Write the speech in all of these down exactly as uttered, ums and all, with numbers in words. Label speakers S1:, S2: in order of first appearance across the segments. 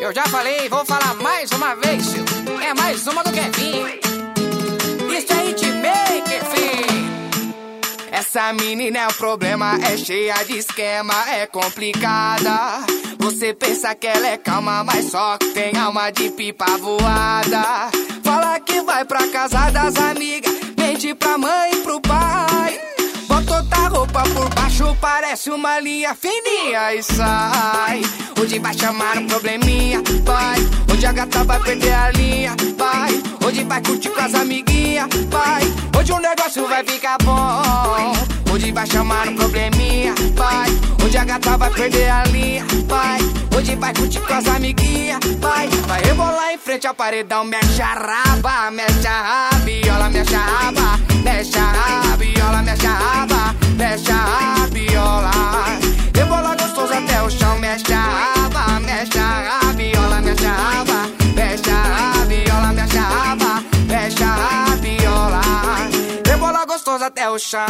S1: Eu já falei, vou falar mais uma vez, tio. É mais uma do Kevin. Isso é hitmaker, filho. Essa menina é um problema, é cheia de esquema, é complicada. Você pensa que ela é calma, mas só que tem alma de pipa voada. Fala que vai pra casa das amigas, mente pra mãe e pro pai. Bota outra roupa por baixo, parece uma linha fininha e sai. Hoje vai chamar um probleminha, vai. Hoje a gata vai perder a linha, vai. Hoje vai curtir com as amiguinhas, vai. Hoje o negócio vai ficar bom. Hoje vai chamar um probleminha, vai. Hoje a gata vai perder a linha, vai. Hoje vai curtir com as amiguinhas, vai. Vai rebolar em frente ao paredão, mexe a raba, mexe a rabiola, mexe a raba, mexe a rabiola, mexe a raba, mexe a rabiola. Rebola gostoso até o chão, mexe a raba, mexe a rabiola, mexe a raba, mexe a rabiola, mexe a raba, mexe a rabiola. Rebola gostoso até o chão.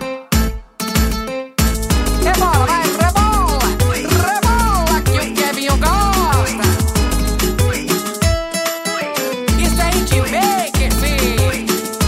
S1: Rebola, vai, rebola, rebola que o Kevin gosta. Isso é hitmaker, filho.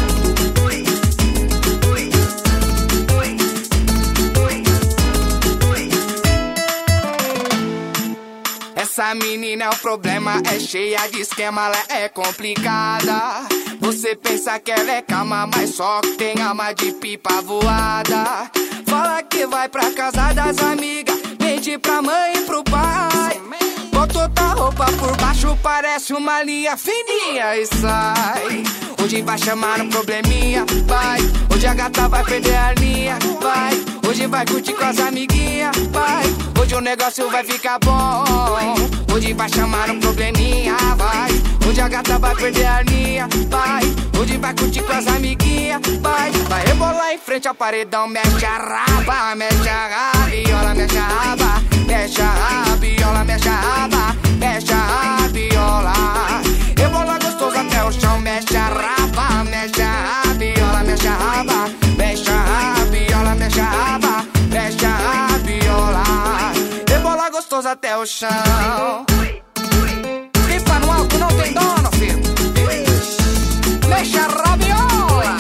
S1: Essa menina é um problema, é cheia de esquema, ela é complicada. Você pensa que ela é calma, mas só que tem alma de pipa voada. Fala que vai pra casa das amigas, mente pra mãe e pro pai. Bota outra roupa por baixo, parece uma linha fininha e sai. Hoje vai chamar um probleminha, vai. Hoje a gata vai perder a linha, vai. Hoje vai curtir com as amiguinhas, vai. Hoje o negócio vai ficar bom. Hoje vai chamar um probleminha, vai. Hoje a gata vai perder a linha, vai. Hoje vai curtir com as amiguinhas, vai. Vai rebolar em frente ao paredão, mexe a raba, mexe a rabiola, mexe a raba, mexe a rabiola, mexe a raba, mexe a rabiola. Rebola gostoso até o chão, mexe a raba, mexe a rabiola, mexe a raba, mexe a rabiola, mexe a raba, mexe a rabiola. Rebola gostoso até o chão. Pipa no alto não tem dono, filho. Mexe a rabiola,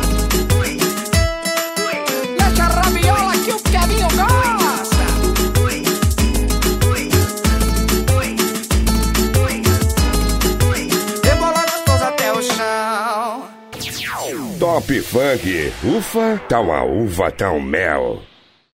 S1: mexe a rabiola que o Kevin gosta. Rebola gostoso até o chão.
S2: Top Funk, ufa, tá uma uva, tá um mel.